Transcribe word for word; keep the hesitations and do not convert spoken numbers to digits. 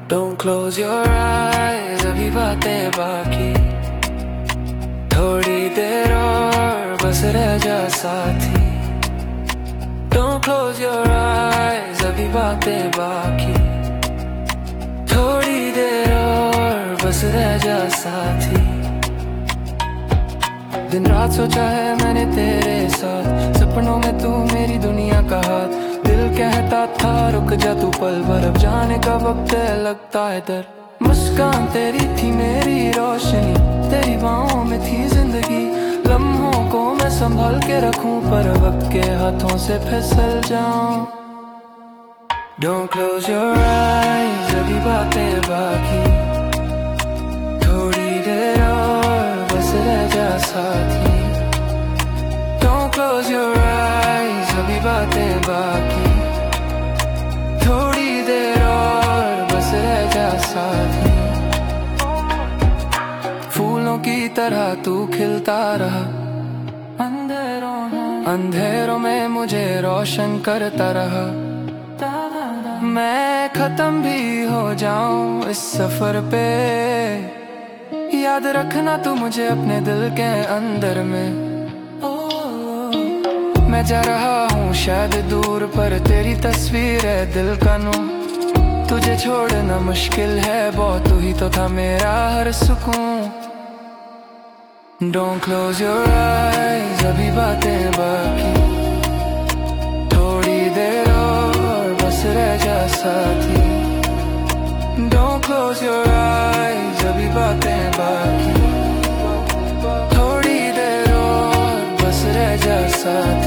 Don't close your eyes, अभी बातें बाकी, थोड़ी देर और बस रह जा साथी। Don't close your eyes, अभी बातें बाकी, थोड़ी देर और बस रह जा साथी। दिन रात सोचा है मैंने तेरे साथ, सपनों में तू मेरी दुनिया का हाथ। दिल कहता था रुक जा तू पल भर, अब जाने का वक्त है लगता है डर। मुस्कान तेरी थी मेरी रोशनी, तेरी बाहों में थी जिंदगी। लम्हों को मैं संभाल के रखूं पर वक्त के हाथों से फिसल जाऊं। Don't close your eyes, अभी बातें बाकी, थोड़ी देर और बस रह जा साथी। Don't close your eyes, अभी बातें बाकी, थोड़ी देर और बस रह जा साथी। फूलों की तरह तू खिलता रहा, अंधेरों में अंधेरों में मुझे रोशन करता रहा। मैं खत्म भी हो जाऊं इस सफर पे, याद रखना तू मुझे अपने दिल के अंदर में। मैं जा रहा हूँ शायद दूर पर, तेरी तस्वीर है दिल का नूर। तुझे छोड़ना मुश्किल है बहुत, तू ही तो था मेरा हर सुकून। Don't close your eyes, अभी बातें बाकी, थोड़ी देर और बस रह जा साथी। Don't close your eyes, अभी बातें बाकी, थोड़ी देर और बस रह जा साथी।